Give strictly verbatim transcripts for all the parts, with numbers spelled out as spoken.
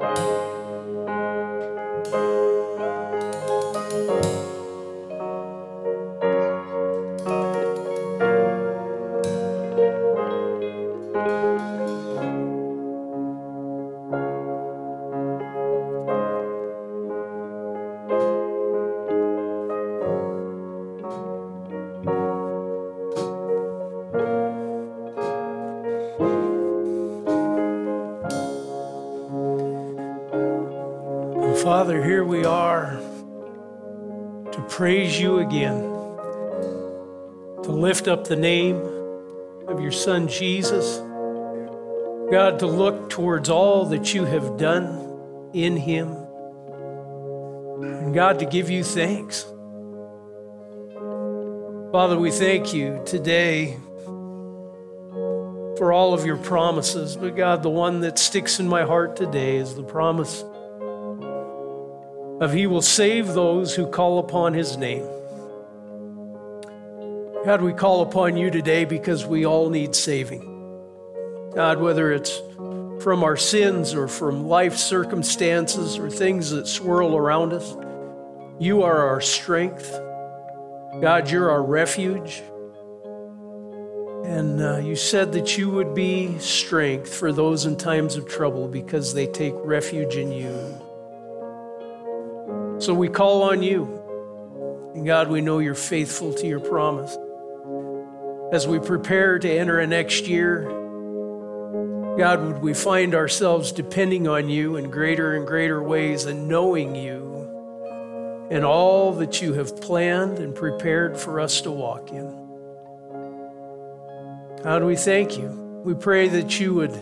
Father, here we are to praise you again, to lift up the name of your Son, Jesus. God, to look towards all that you have done in him. And God, to give you thanks. Father, we thank you today for all of your promises. But God, the one that sticks in my heart today is the promise of he will save those who call upon his name. God, we call upon you today because we all need saving. God, whether it's from our sins or from life circumstances or things that swirl around us, you are our strength. God, you're our refuge. And uh, you said that you would be strength for those in times of trouble because they take refuge in you. So we call on you. And God, we know you're faithful to your promise. As we prepare to enter a next year, God, would we find ourselves depending on you in greater and greater ways and knowing you and all that you have planned and prepared for us to walk in. God, we thank you. We pray that you would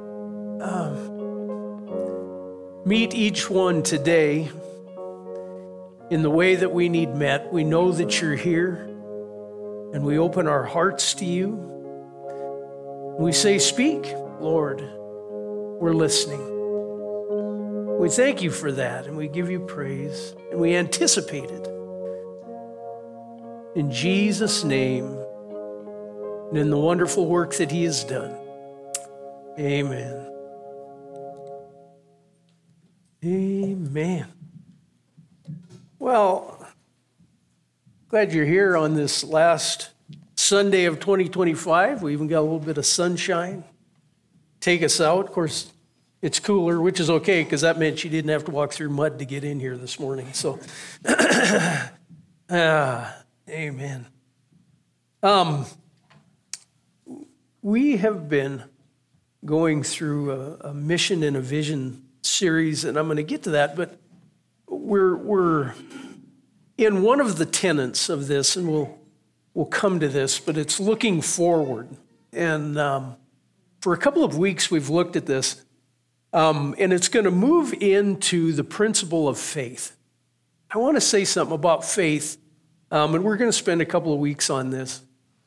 um, meet each one today in the way that we need met. We know that you're here, and we open our hearts to you. We say, speak, Lord, we're listening. We thank you for that, and we give you praise, and we anticipate it. In Jesus' name, and in the wonderful work that he has done. Amen. Amen. Well, glad you're here on this last Sunday of twenty twenty-five. We even got a little bit of sunshine. Take us out. Of course, it's cooler, which is okay because that meant you didn't have to walk through mud to get in here this morning. So, ah, amen. Um, we have been going through a, a mission and a vision series, and I'm going to get to that, but we're we're in one of the tenets of this, and we'll we'll come to this, but it's looking forward. And um, for a couple of weeks, we've looked at this, um, and it's going to move into the principle of faith. I want to say something about faith, um, and we're going to spend a couple of weeks on this.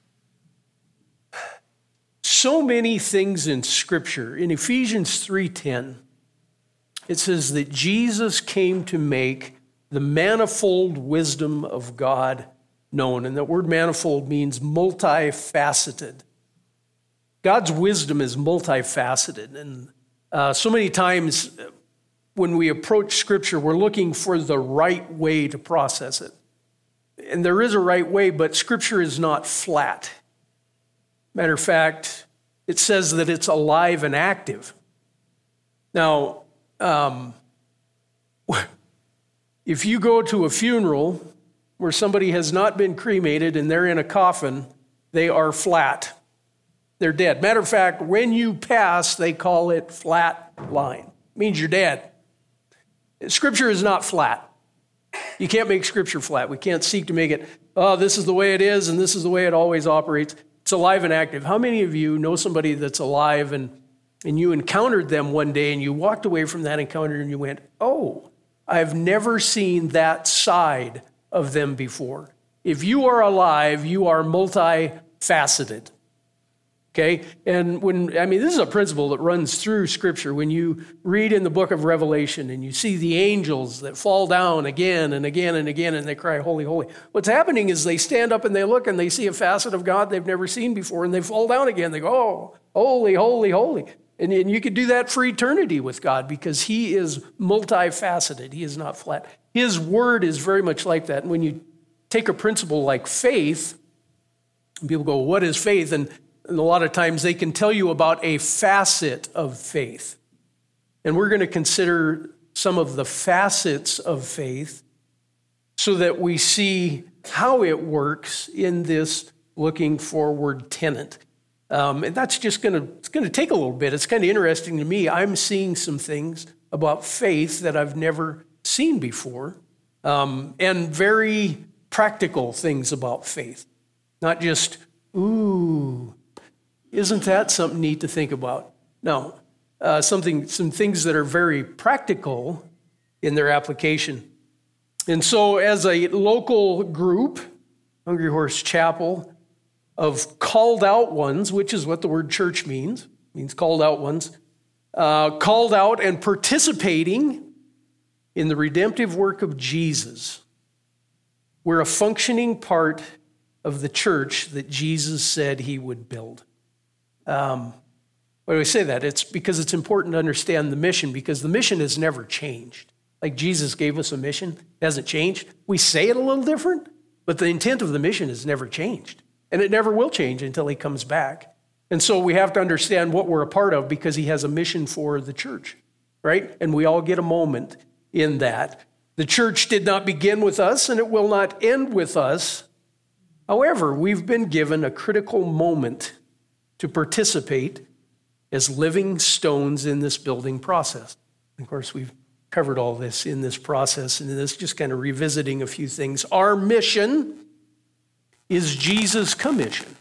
So many things in Scripture. In Ephesians three ten, it says that Jesus came to make the manifold wisdom of God known. And that word manifold means multifaceted. God's wisdom is multifaceted. And uh, so many times when we approach Scripture, we're looking for the right way to process it. And there is a right way, but Scripture is not flat. Matter of fact, it says that it's alive and active. Now, um, if you go to a funeral where somebody has not been cremated and they're in a coffin, they are flat. They're dead. Matter of fact, when you pass, they call it flat line. It means you're dead. Scripture is not flat. You can't make Scripture flat. We can't seek to make it, oh, this is the way it is and this is the way it always operates. It's alive and active. How many of you know somebody that's alive and, and you encountered them one day and you walked away from that encounter and you went, oh, I've never seen that side of them before. If you are alive, you are multifaceted. Okay? And when, I mean, this is a principle that runs through Scripture. When you read in the book of Revelation and you see the angels that fall down again and again and again and they cry, holy, holy. What's happening is they stand up and they look and they see a facet of God they've never seen before and they fall down again. They go, oh, holy, holy, holy. And, and you could do that for eternity with God because he is multifaceted. He is not flat. His word is very much like that. And when you take a principle like faith, people go, what is faith? And, and a lot of times they can tell you about a facet of faith. And we're going to consider some of the facets of faith so that we see how it works in this looking forward tenet. Um, and that's just going to, it's going to take a little bit. It's kind of interesting to me. I'm seeing some things about faith that I've never seen before, um, and very practical things about faith. Not just, ooh, isn't that something neat to think about? No, uh, something, some things that are very practical in their application. And so as a local group, Hungry Horse Chapel, of called out ones, which is what the word church means, means called out ones, uh, called out and participating in the redemptive work of Jesus. We're a functioning part of the church that Jesus said he would build. Um, why do I say that? It's because it's important to understand the mission, because the mission has never changed. Like Jesus gave us a mission, it hasn't changed. We say it a little different, but the intent of the mission has never changed. And it never will change until he comes back. And so we have to understand what we're a part of because he has a mission for the church, right? And we all get a moment in that. The church did not begin with us, and it will not end with us. However, we've been given a critical moment to participate as living stones in this building process. Of course, we've covered all this in this process, and this just kind of revisiting a few things. Our mission is Jesus' commission.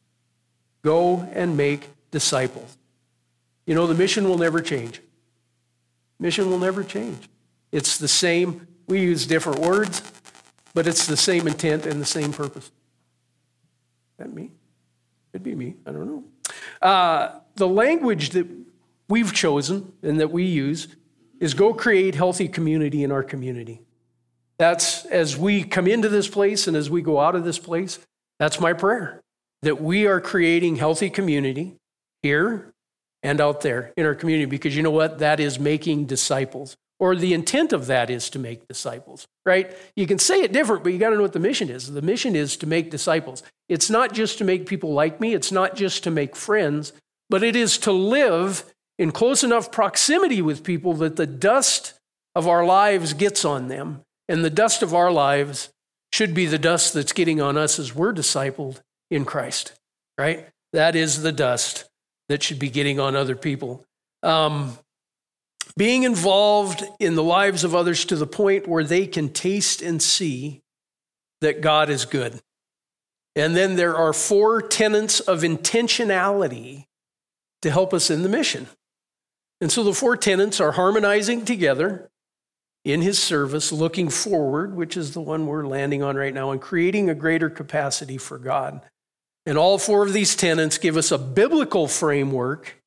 Go and make disciples. You know, the mission will never change. Mission will never change. It's the same. We use different words, but it's the same intent and the same purpose. Is that me? Could be me. I don't know. Uh, the language that we've chosen and that we use is go create healthy community in our community. That's as we come into this place and as we go out of this place, that's my prayer, that we are creating healthy community here and out there in our community, because you know what? That is making disciples, or the intent of that is to make disciples, right? You can say it different, but you got to know what the mission is. The mission is to make disciples. It's not just to make people like me. It's not just to make friends, but it is to live in close enough proximity with people that the dust of our lives gets on them. And the dust of our lives should be the dust that's getting on us as we're discipled in Christ, right? That is the dust that should be getting on other people. Um, being involved in the lives of others to the point where they can taste and see that God is good. And then there are four tenets of intentionality to help us in the mission. And so the four tenets are harmonizing together in his service, looking forward, which is the one we're landing on right now, and creating a greater capacity for God. And all four of these tenets give us a biblical framework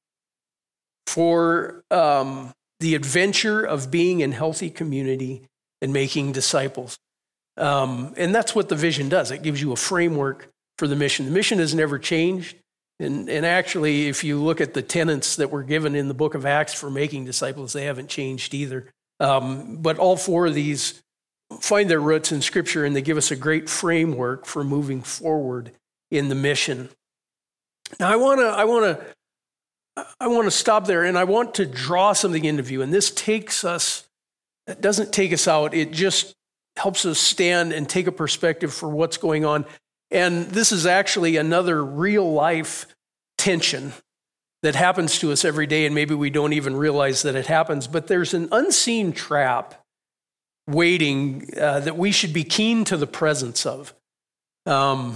for um, the adventure of being in healthy community and making disciples. Um, and that's what the vision does. It gives you a framework for the mission. The mission has never changed. And, and actually, if you look at the tenets that were given in the book of Acts for making disciples, they haven't changed either. Um, but all four of these find their roots in Scripture, and they give us a great framework for moving forward in the mission. Now, I want to, I want to, I want to stop there, and I want to draw something into view. And this takes us, it doesn't take us out. It just helps us stand and take a perspective for what's going on. And this is actually another real life tension that happens to us every day, and maybe we don't even realize that it happens. But there's an unseen trap waiting uh, that we should be keen to the presence of. Um,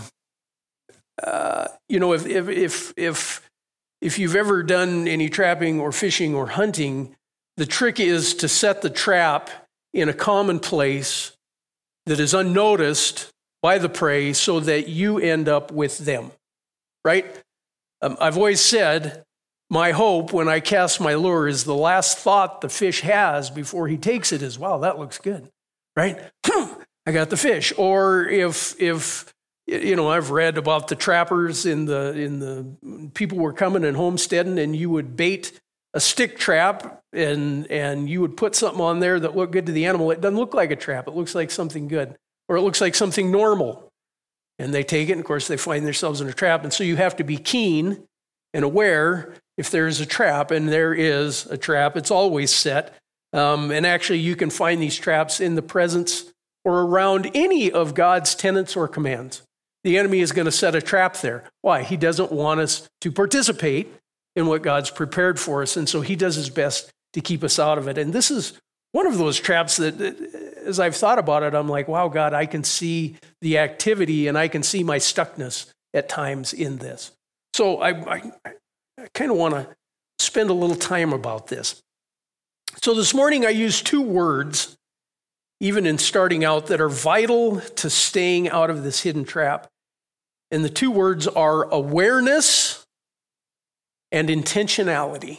uh, you know, if if if if if you've ever done any trapping or fishing or hunting, the trick is to set the trap in a common place that is unnoticed by the prey so that you end up with them, right? Um, I've always said, my hope when I cast my lure is the last thought the fish has before he takes it is, wow, that looks good, right? I got the fish. Or if, if you know, I've read about the trappers in the, in the people were coming and homesteading, and you would bait a stick trap and, and you would put something on there that looked good to the animal, it doesn't look like a trap. It looks like something good, or it looks like something normal. And they take it, and of course, they find themselves in a trap. And so you have to be keen and aware if there is a trap, and there is a trap. It's always set. Um, and actually, you can find these traps in the presence or around any of God's tenets or commands. The enemy is going to set a trap there. Why? He doesn't want us to participate in what God's prepared for us. And so he does his best to keep us out of it. And this is one of those traps that, as I've thought about it, I'm like, wow, God, I can see the activity and I can see my stuckness at times in this. So I, I, I kind of want to spend a little time about this. So this morning I used two words, even in starting out, that are vital to staying out of this hidden trap. And the two words are awareness and intentionality.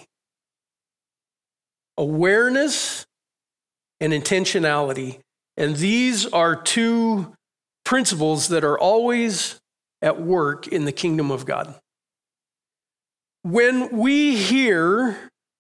Awareness and intentionality. And these are two principles that are always at work in the kingdom of God. When we hear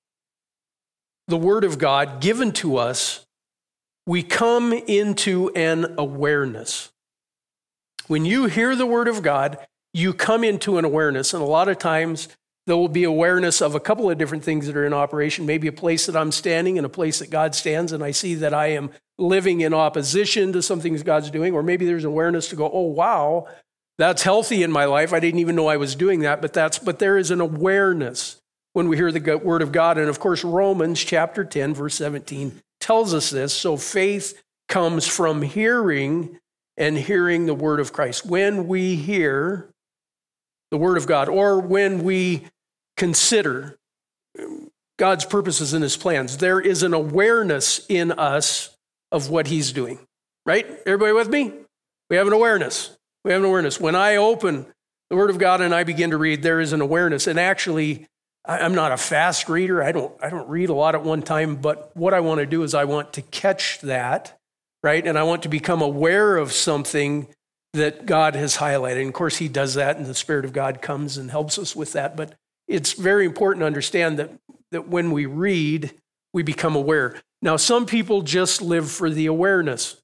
the word of God given to us, we come into an awareness. When you hear the word of God, you come into an awareness. And a lot of times there will be awareness of a couple of different things that are in operation, maybe a place that I'm standing and a place that God stands, and I see that I am living in opposition to something that God's doing. Or maybe there's awareness to go, oh, wow, that's healthy in my life. I didn't even know I was doing that, but that's but there is an awareness when we hear the word of God. And of course, Romans chapter ten, verse seventeen tells us this. So faith comes from hearing, and hearing the word of Christ. When we hear the word of God, or when we consider God's purposes and his plans, there is an awareness in us of what he's doing, right? Everybody with me? We have an awareness. We have an awareness. When I open the word of God and I begin to read, there is an awareness. And actually, I'm not a fast reader. I don't, I don't read a lot at one time, but what I want to do is I want to catch that, right? And I want to become aware of something that God has highlighted. And of course, he does that, and the Spirit of God comes and helps us with that. But it's very important to understand that, that when we read, we become aware. Now, some people just live for the awareness.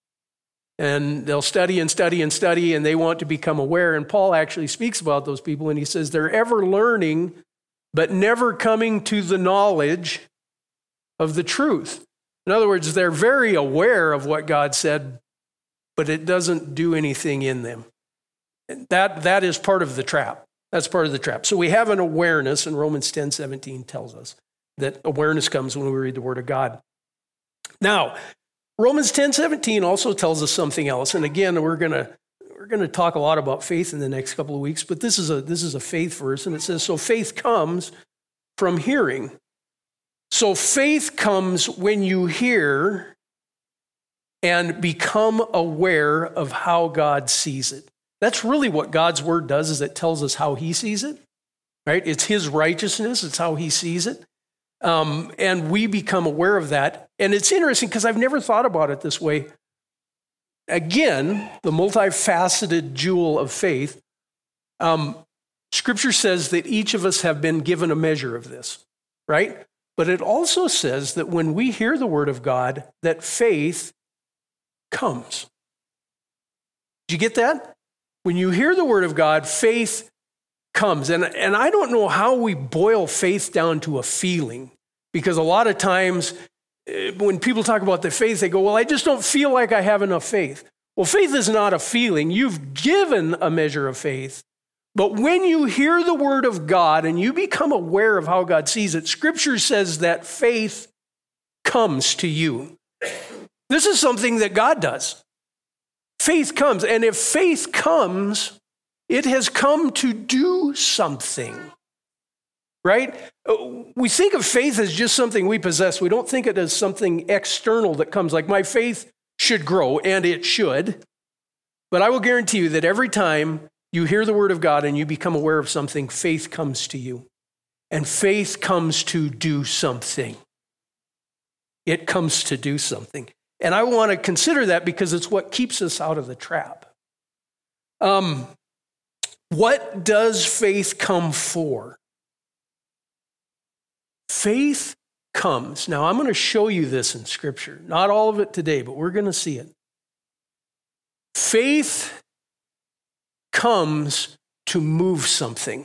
And they'll study and study and study, and they want to become aware. And Paul actually speaks about those people, and he says they're ever learning, but never coming to the knowledge of the truth. In other words, they're very aware of what God said, but it doesn't do anything in them. That, that is part of the trap. That's part of the trap. So we have an awareness, and Romans ten seventeen tells us that awareness comes when we read the word of God. Now, Romans ten seventeen also tells us something else. And again, we're going to we're going to talk a lot about faith in the next couple of weeks, but this is a this is a faith verse, and it says, so faith comes from hearing. So faith comes when you hear and become aware of how God sees it. That's really what God's word does, is it tells us how he sees it, right? It's his righteousness. It's how he sees it. Um, and we become aware of that. And it's interesting because I've never thought about it this way. Again, the multifaceted jewel of faith. Um, Scripture says that each of us have been given a measure of this, right? But it also says that when we hear the word of God, that faith comes. Did you get that? When you hear the word of God, faith comes. And, and I don't know how we boil faith down to a feeling, because a lot of times when people talk about their faith, they go, well, I just don't feel like I have enough faith. Well, faith is not a feeling. You've given a measure of faith. But when you hear the word of God and you become aware of how God sees it, Scripture says that faith comes to you. This is something that God does. Faith comes. And if faith comes, it has come to do something, right? We think of faith as just something we possess. We don't think it as something external that comes, like my faith should grow, and it should. But I will guarantee you that every time you hear the word of God and you become aware of something, faith comes to you. And faith comes to do something. It comes to do something. And I want to consider that because it's what keeps us out of the trap. Um, what does faith come for? faith comes. Now, I'm going to show you this in Scripture. Not all of it today, but we're going to see it. Faith comes to move something.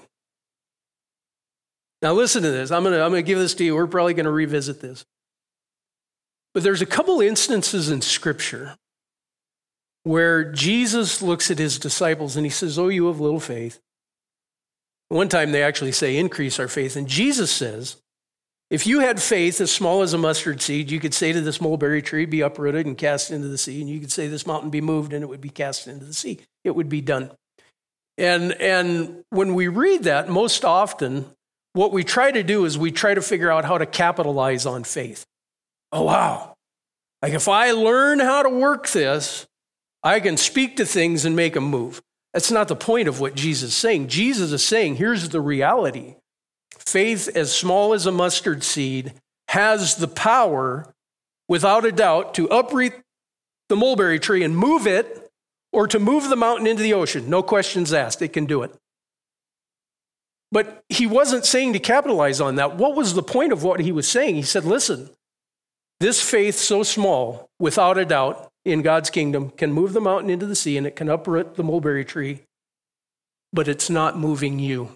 Now, listen to this. I'm going to, I'm going to give this to you. We're probably going to revisit this. But there's a couple instances in Scripture where Jesus looks at his disciples and he says, oh, you have little faith. One time they actually say, increase our faith. And Jesus says, if you had faith as small as a mustard seed, you could say to this mulberry tree, be uprooted and cast into the sea. And you could say this mountain be moved and it would be cast into the sea. It would be done. And, and when we read that, most often, what we try to do is we try to figure out how to capitalize on faith. Oh, wow. Like if I learn how to work this, I can speak to things and make them move. That's not the point of what Jesus is saying. Jesus is saying, here's the reality. Faith as small as a mustard seed has the power, without a doubt, to uproot the mulberry tree and move it, or to move the mountain into the ocean. No questions asked. It can do it. But he wasn't saying to capitalize on that. What was the point of what he was saying? He said, listen, this faith so small, without a doubt, in God's kingdom, can move the mountain into the sea and it can uproot the mulberry tree, but it's not moving you.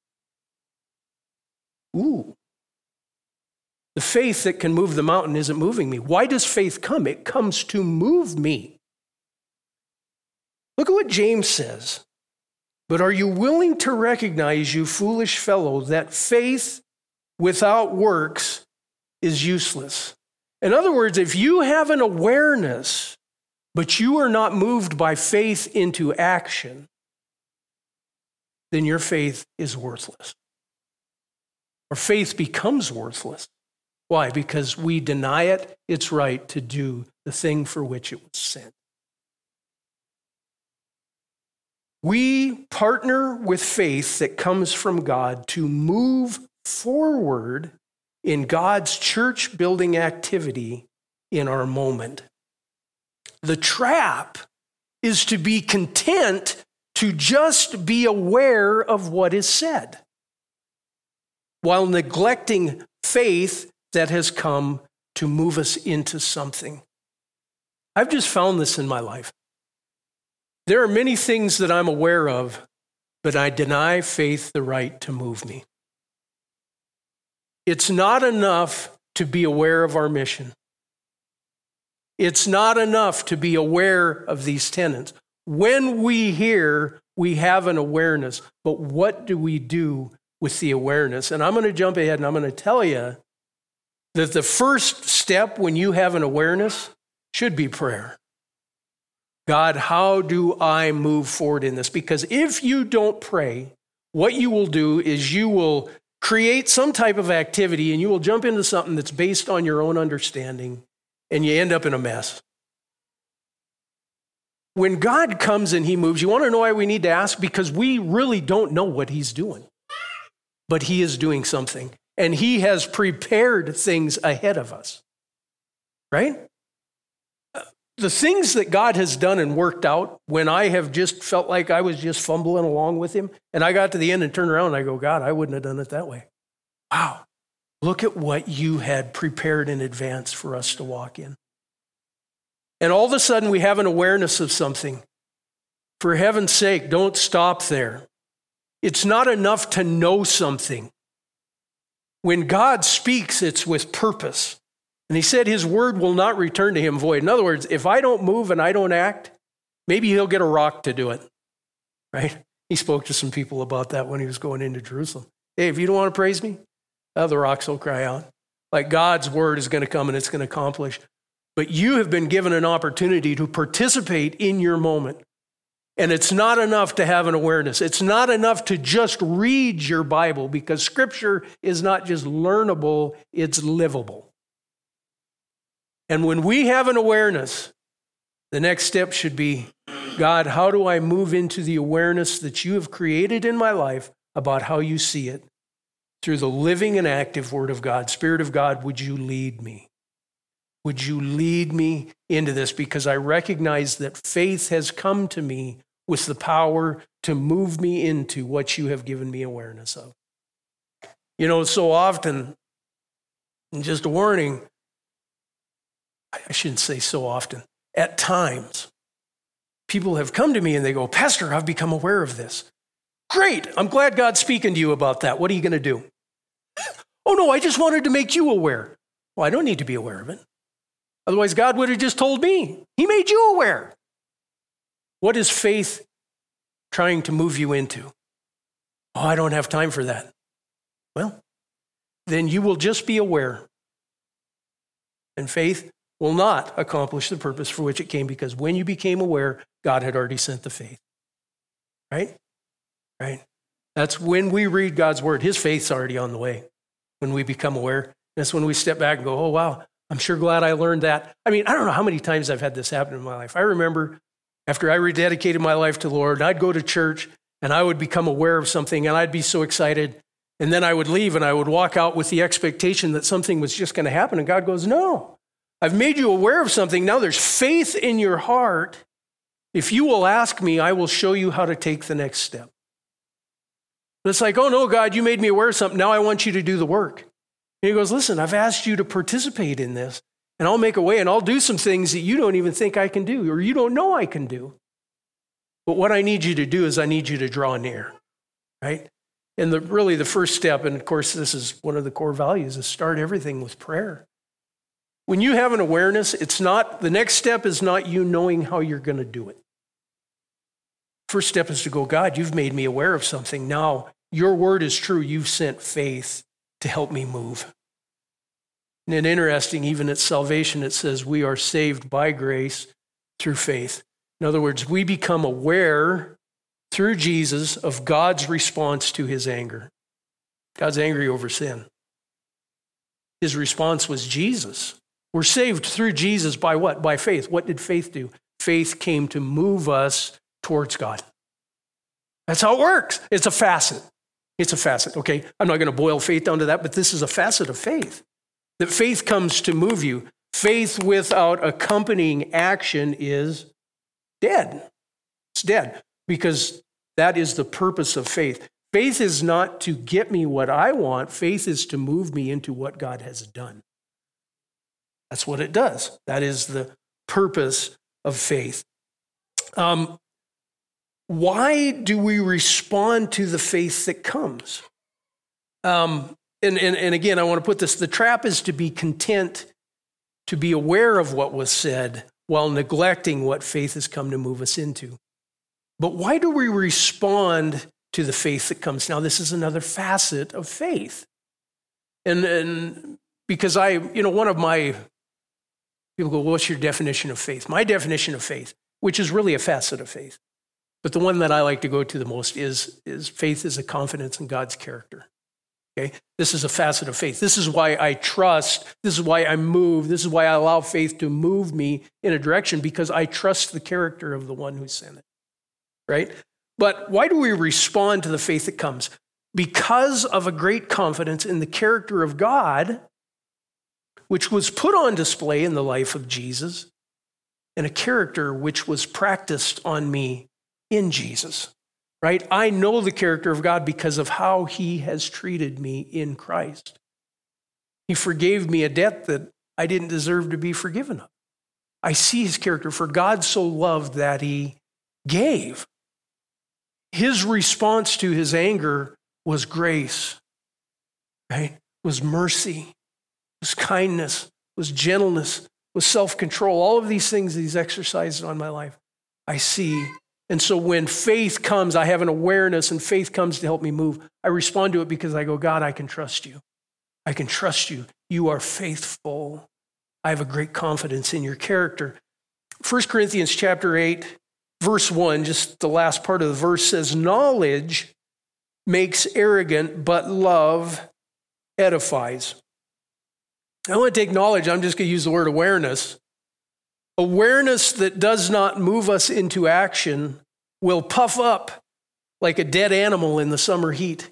Ooh. The faith that can move the mountain isn't moving me. Why does faith come? It comes to move me. Look at what James says. But are you willing to recognize, you foolish fellow, that faith without works is useless? In other words, if you have an awareness, but you are not moved by faith into action, then your faith is worthless. Our faith becomes worthless. Why? Because we deny it its right to do the thing for which it was sent. We partner with faith that comes from God to move forward in God's church building activity in our moment. The trap is to be content to just be aware of what is said, while neglecting faith that has come to move us into something. I've just found this in my life. There are many things that I'm aware of, but I deny faith the right to move me. It's not enough to be aware of our mission. It's not enough to be aware of these tenets. When we hear, we have an awareness, but what do we do with the awareness? And I'm going to jump ahead and I'm going to tell you that the first step when you have an awareness should be prayer. God, how do I move forward in this? Because if you don't pray, what you will do is you will create some type of activity and you will jump into something that's based on your own understanding and you end up in a mess. When God comes and he moves, you want to know why we need to ask? Because we really don't know what he's doing. But he is doing something. And he has prepared things ahead of us. Right? The things that God has done and worked out when I have just felt like I was just fumbling along with him, and I got to the end and turned around and I go, God, I wouldn't have done it that way. Wow. Look at what you had prepared in advance for us to walk in. And all of a sudden we have an awareness of something. For heaven's sake, don't stop there. It's not enough to know something. When God speaks, it's with purpose. And he said his word will not return to him void. In other words, if I don't move and I don't act, maybe he'll get a rock to do it, right? He spoke to some people about that when he was going into Jerusalem. Hey, if you don't want to praise me, oh, the rocks will cry out. Like God's word is going to come and it's going to accomplish. But you have been given an opportunity to participate in your moment. And it's not enough to have an awareness. It's not enough to just read your Bible, because Scripture is not just learnable, it's livable. And when we have an awareness, the next step should be, God, how do I move into the awareness that you have created in my life about how you see it? Through the living and active Word of God. Spirit of God, would you lead me? Would you lead me into this? Because I recognize that faith has come to me with the power to move me into what you have given me awareness of. You know, so often And just a warning, I shouldn't say so often, at times, people have come to me and they go, Pastor, I've become aware of this. Great, I'm glad God's speaking to you about that. What are you going to do? Oh no, I just wanted to make you aware. Well, I don't need to be aware of it. Otherwise, God would have just told me. He made you aware. What is faith trying to move you into? Oh, I don't have time for that. Well, then you will just be aware. And faith will not accomplish the purpose for which it came, because when you became aware, God had already sent the faith. Right? Right? That's when we read God's word. His faith's already on the way. When we become aware, that's when we step back and go, oh, wow, I'm sure glad I learned that. I mean, I don't know how many times I've had this happen in my life. I remember after I rededicated my life to the Lord, I'd go to church and I would become aware of something and I'd be so excited. And then I would leave and I would walk out with the expectation that something was just going to happen. And God goes, no, I've made you aware of something. Now there's faith in your heart. If you will ask me, I will show you how to take the next step. It's like, oh no, God, you made me aware of something. Now I want you to do the work. And he goes, listen, I've asked you to participate in this, and I'll make a way, and I'll do some things that you don't even think I can do, or you don't know I can do. But what I need you to do is I need you to draw near, right? And the, really the first step, and of course this is one of the core values, is start everything with prayer. When you have an awareness, it's not, the next step is not you knowing how you're going to do it. First step is to go, God, you've made me aware of something. Now, your word is true. You've sent faith to help me move. And it's interesting, even at salvation, it says we are saved by grace through faith. In other words, we become aware through Jesus of God's response to his anger. God's angry over sin. His response was Jesus. We're saved through Jesus by what? By faith. What did faith do? Faith came to move us towards God. That's how it works. It's a facet. It's a facet, okay? I'm not going to boil faith down to that, but this is a facet of faith. That faith comes to move you. Faith without accompanying action is dead. It's dead because that is the purpose of faith. Faith is not to get me what I want. Faith is to move me into what God has done. That's what it does. That is the purpose of faith. Um, why do we respond to the faith that comes? Um, and, and, and again, I want to put this, the trap is to be content, to be aware of what was said while neglecting what faith has come to move us into. But why do we respond to the faith that comes? Now, this is another facet of faith. And, and because I, you know, one of my, people go, well, what's your definition of faith? My definition of faith, which is really a facet of faith, but the one that I like to go to the most is, is faith is a confidence in God's character. Okay? This is a facet of faith. This is why I trust. This is why I move. This is why I allow faith to move me in a direction, because I trust the character of the one who sent it. Right? But why do we respond to the faith that comes? Because of a great confidence in the character of God, which was put on display in the life of Jesus, and a character which was practiced on me in Jesus, right? I know the character of God because of how he has treated me in Christ. He forgave me a debt that I didn't deserve to be forgiven of. I see his character. For God so loved that he gave. His response to his anger was grace, right? Was mercy, was kindness, was gentleness, was self-control. All of these things that he's exercised on my life, I see. And so when faith comes, I have an awareness, and faith comes to help me move. I respond to it because I go, God, I can trust you. I can trust you. You are faithful. I have a great confidence in your character. First Corinthians chapter eight, verse one, just the last part of the verse says, knowledge makes arrogant, but love edifies. I want to take knowledge. I'm just going to use the word awareness. Awareness that does not move us into action will puff up like a dead animal in the summer heat.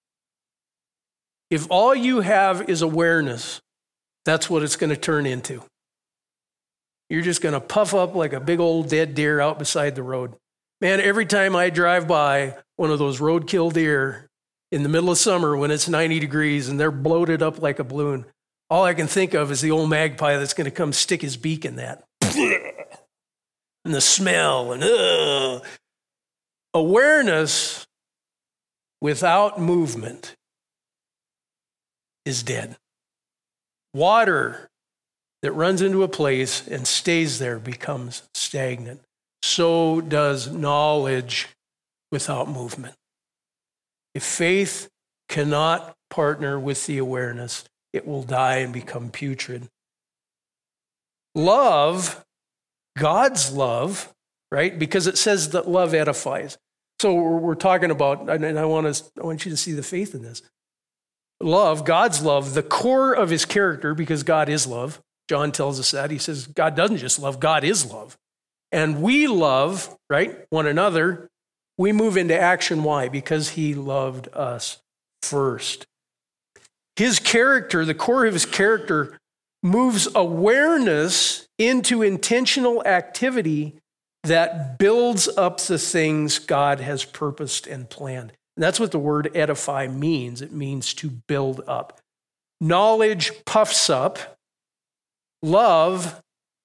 If all you have is awareness, that's what it's going to turn into. You're just going to puff up like a big old dead deer out beside the road. Man, every time I drive by one of those roadkill deer in the middle of summer when it's ninety degrees and they're bloated up like a balloon, All I can think of is the old magpie that's going to come stick his beak in that. And the smell and uh. Awareness without movement is dead. Water that runs into a place and stays there becomes stagnant. So does knowledge without movement. If faith cannot partner with the awareness, it will die and become putrid. Love, God's love, right? Because it says that love edifies. So we're, we're talking about, and I want us, I want you to see the faith in this. Love, God's love, the core of his character, because God is love. John tells us that. He says God doesn't just love, God is love. And we love, right, one another. We move into action. Why? Because he loved us first. His character, the core of his character, moves awareness into intentional activity that builds up the things God has purposed and planned. And that's what the word edify means. It means to build up. Knowledge puffs up. Love.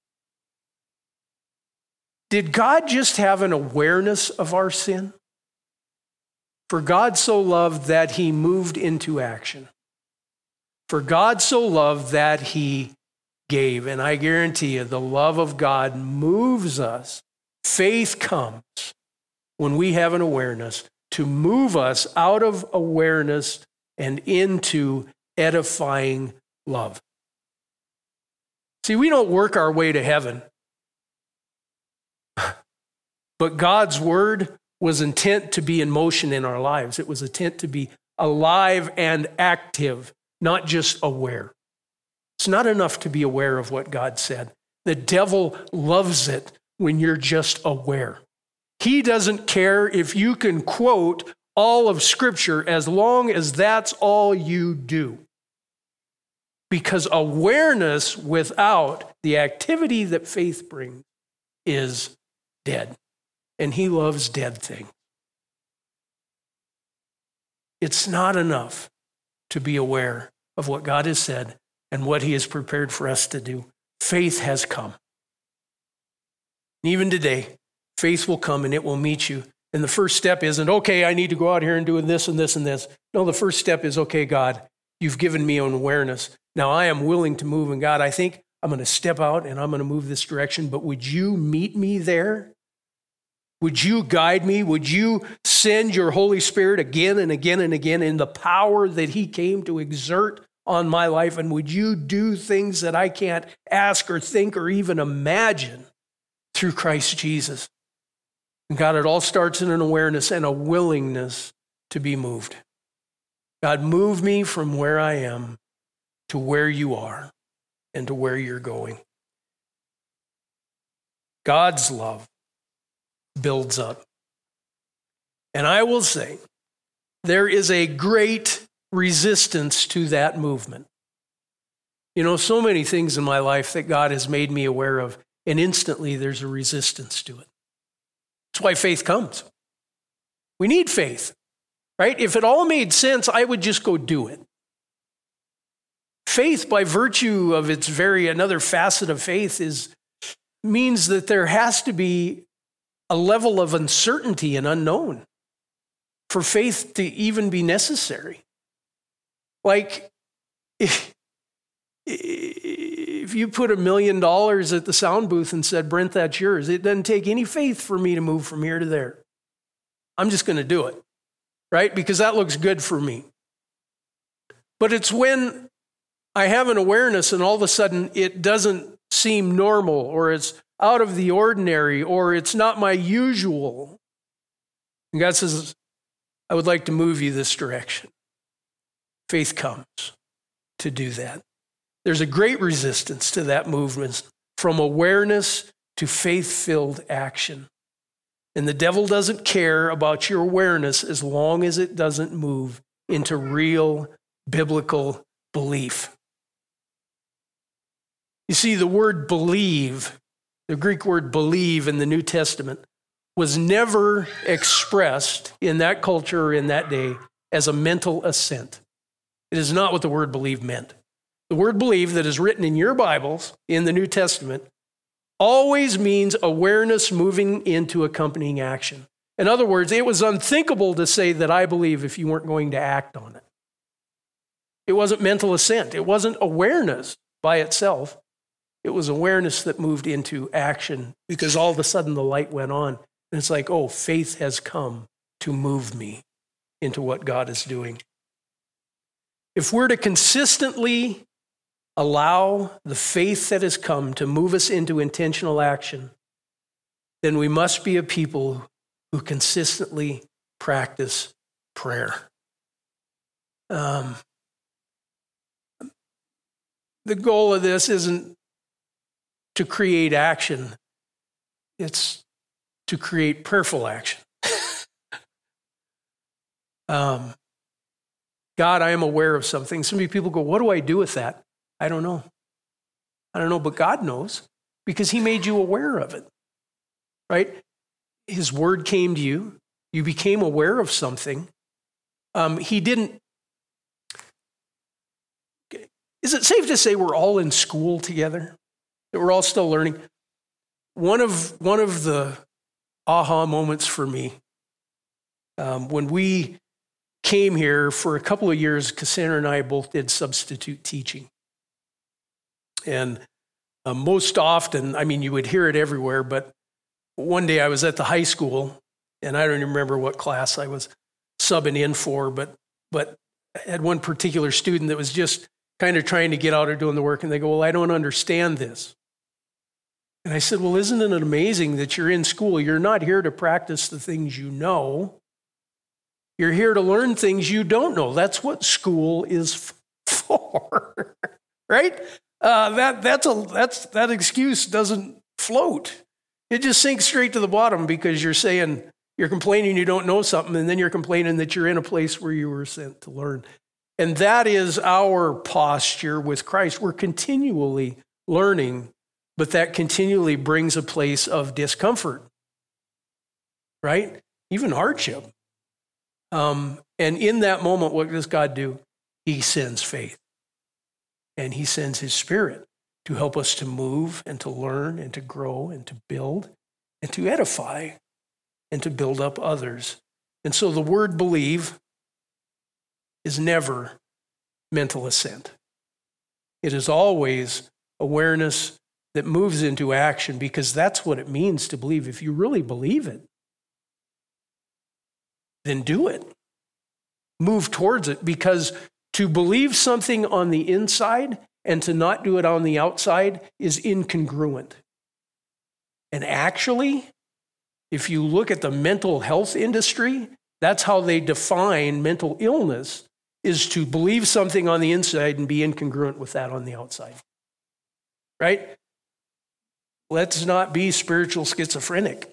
Did God just have an awareness of our sin? For God so loved that he moved into action. For God so loved that he gave. And I guarantee you, the love of God moves us. Faith comes when we have an awareness to move us out of awareness and into edifying love. See, we don't work our way to heaven. But God's word was intent to be in motion in our lives. It was intent to be alive and active, not just aware. It's not enough to be aware of what God said. The devil loves it when you're just aware. He doesn't care if you can quote all of Scripture as long as that's all you do. Because awareness without the activity that faith brings is dead. And he loves dead things. It's not enough to be aware of what God has said and what he has prepared for us to do. Faith has come. And even today, faith will come and it will meet you. And the first step isn't, okay, I need to go out here and do this and this and this. No, the first step is, okay, God, you've given me an awareness. Now I am willing to move. And God, I think I'm going to step out and I'm going to move this direction. But would you meet me there? Would you guide me? Would you send your Holy Spirit again and again and again in the power that he came to exert on my life? And would you do things that I can't ask or think or even imagine through Christ Jesus? And God, it all starts in an awareness and a willingness to be moved. God, move me from where I am to where you are and to where you're going. God's love builds up. And I will say, there is a great resistance to that movement. You know, so many things in my life that God has made me aware of, and instantly there's a resistance to it. That's why faith comes. We need faith, right? If it all made sense, I would just go do it. Faith, by virtue of its very, another facet of faith, is means that there has to be a level of uncertainty and unknown for faith to even be necessary. Like, if, if you put a million dollars at the sound booth and said, Brent, that's yours, it doesn't take any faith for me to move from here to there. I'm just going to do it, right? Because that looks good for me. But it's when I have an awareness and all of a sudden it doesn't seem normal, or it's out of the ordinary, or it's not my usual. And God says, I would like to move you this direction. Faith comes to do that. There's a great resistance to that movement from awareness to faith-filled action. And the devil doesn't care about your awareness as long as it doesn't move into real biblical belief. You see, the word believe, the Greek word believe in the New Testament, was never expressed in that culture or in that day as a mental assent. It is not what the word believe meant. the word believe that is written in your Bibles in the New Testament always means awareness moving into accompanying action. In other words, it was unthinkable to say that I believe if you weren't going to act on it. It wasn't mental assent. It wasn't awareness by itself. It was awareness that moved into action because all of a sudden the light went on. And it's like, oh, faith has come to move me into what God is doing. If we're to consistently allow the faith that has come to move us into intentional action, then we must be a people who consistently practice prayer. Um, the goal of this isn't to create action. It's to create prayerful action. um, God, I am aware of something. So many people go, what do I do with that? I don't know. I don't know, but God knows because he made you aware of it, right? His word came to you. You became aware of something. Um, he didn't. Is it safe to say we're all in school together? That we're all still learning? One of, one of the aha moments for me, um, when we came here for a couple of years, Cassandra and I both did substitute teaching. And uh, most often, I mean, you would hear it everywhere, but one day I was at the high school, and I don't even remember what class I was subbing in for, but but I had one particular student that was just kind of trying to get out of doing the work, and they go, well, I don't understand this. And I said, well, isn't it amazing that you're in school? You're not here to practice the things you know. You're here to learn things you don't know. That's what school is for, right? Uh, that that's a that's that excuse doesn't float. It just sinks straight to the bottom because you're saying you're complaining you don't know something, and then you're complaining that you're in a place where you were sent to learn. And that is our posture with Christ. We're continually learning, but that continually brings a place of discomfort, right? Even hardship. Um, and in that moment, what does God do? He sends faith. And he sends his Spirit to help us to move and to learn and to grow and to build and to edify and to build up others. And so the word believe is never mental assent. It is always awareness that moves into action because that's what it means to believe. If you really believe it, then do it. Move towards it, because to believe something on the inside and to not do it on the outside is incongruent. And actually, if you look at the mental health industry, that's how they define mental illness, is to believe something on the inside and be incongruent with that on the outside. Right? Let's not be spiritual schizophrenic.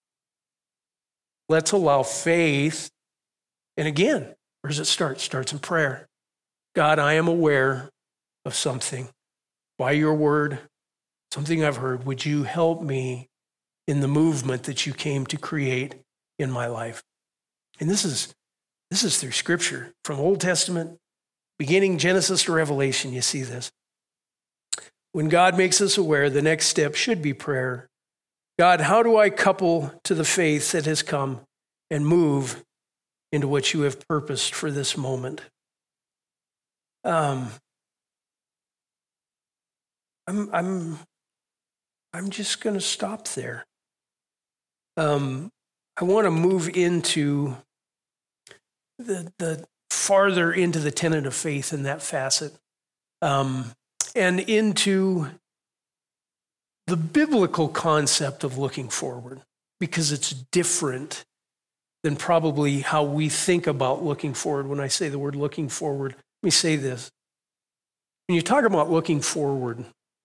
Let's allow faith. And again, where does it start? It starts in prayer. God, I am aware of something by your word, something I've heard. Would you help me in the movement that you came to create in my life? And this is this is through Scripture, from Old Testament, beginning Genesis to Revelation, you see this. When God makes us aware, the next step should be prayer. God, how do I couple to the faith that has come and move into what you have purposed for this moment? Um, I'm I'm I'm just going to stop there. Um, I want to move into the the farther into the tenet of faith in that facet, um, and into the biblical concept of looking forward, because it's different than probably how we think about looking forward. When I say the word looking forward, let me say this. When you talk about looking forward,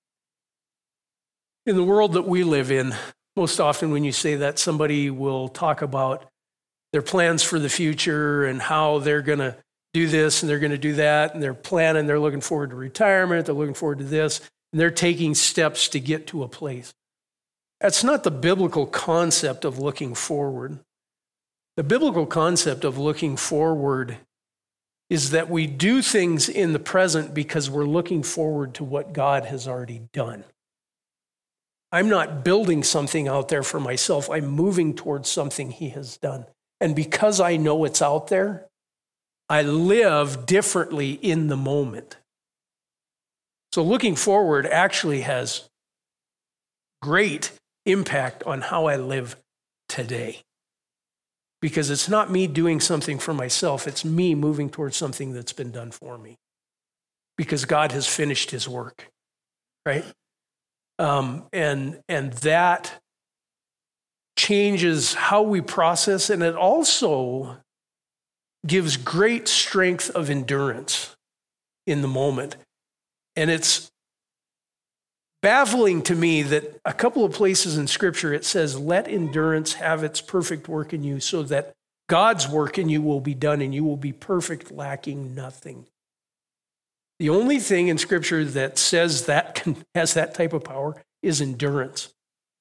in the world that we live in, most often when you say that, somebody will talk about their plans for the future and how they're going to do this and they're going to do that, and they're planning, they're looking forward to retirement, they're looking forward to this, and they're taking steps to get to a place. That's not the biblical concept of looking forward. The biblical concept of looking forward is that we do things in the present because we're looking forward to what God has already done. I'm not building something out there for myself. I'm moving towards something he has done. And because I know it's out there, I live differently in the moment. So looking forward actually has great impact on how I live today. Because it's not me doing something for myself, it's me moving towards something that's been done for me. Because God has finished his work, right? Um, and, and that changes how we process, and it also gives great strength of endurance in the moment. And it's baffling to me that a couple of places in Scripture it says, let endurance have its perfect work in you so that God's work in you will be done and you will be perfect, lacking nothing. The only thing in Scripture that says that can, has that type of power is endurance.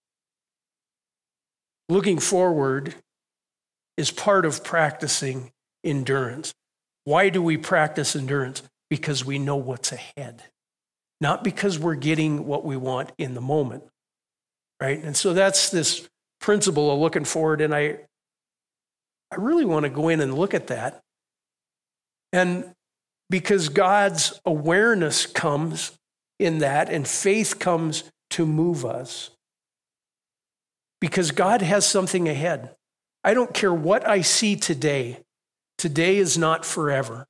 Looking forward is part of practicing endurance. Why do we practice endurance? Because we know what's ahead. Not because we're getting what we want in the moment, right? And so that's this principle of looking forward, and I, I really want to go in and look at that. And because God's awareness comes in that, and faith comes to move us. Because God has something ahead. I don't care what I see today. Today is not forever.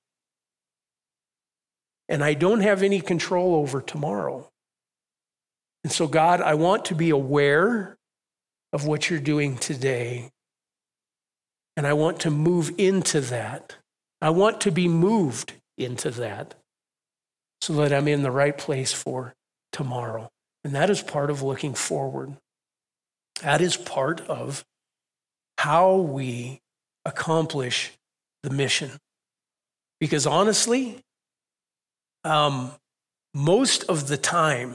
And I don't have any control over tomorrow. And so, God, I want to be aware of what you're doing today. And I want to move into that. I want to be moved into that so that I'm in the right place for tomorrow. And that is part of looking forward. That is part of how we accomplish the mission. Because honestly, um, most of the times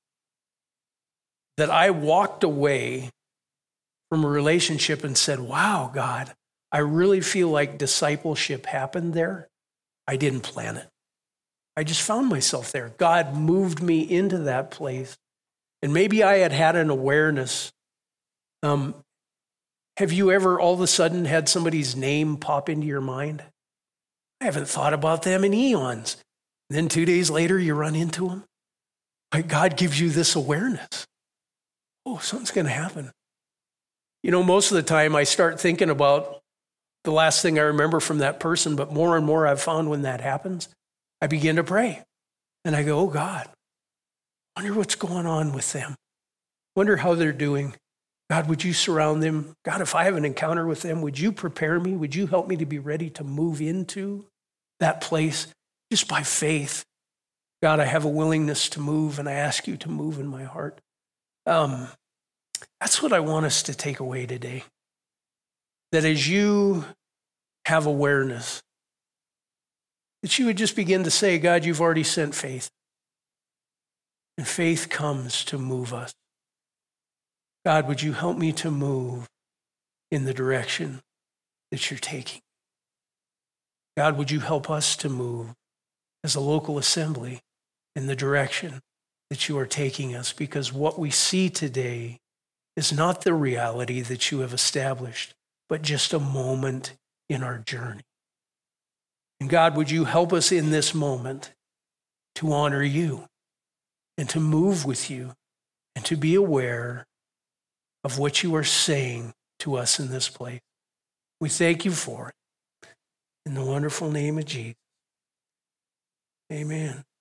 that I walked away from a relationship and said, wow, God, I really feel like discipleship happened there, I didn't plan it. I just found myself there. God moved me into that place. And maybe I had had an awareness. Um, have you ever all of a sudden had somebody's name pop into your mind? I haven't thought about them in eons. And then two days later, you run into them. Like God gives you this awareness. Oh, something's going to happen. You know, most of the time I start thinking about the last thing I remember from that person, but more and more I've found when that happens, I begin to pray. And I go, oh God, wonder what's going on with them. Wonder how they're doing. God, would you surround them? God, if I have an encounter with them, would you prepare me? Would you help me to be ready to move into that place just by faith? God, I have a willingness to move, and I ask you to move in my heart. Um, that's what I want us to take away today. That as you have awareness, that you would just begin to say, God, you've already sent faith. And faith comes to move us. God, would you help me to move in the direction that you're taking? God, would you help us to move as a local assembly in the direction that you are taking us? Because what we see today is not the reality that you have established, but just a moment in our journey. And God, would you help us in this moment to honor you and to move with you and to be aware of what you are saying to us in this place. We thank you for it. In the wonderful name of Jesus. Amen.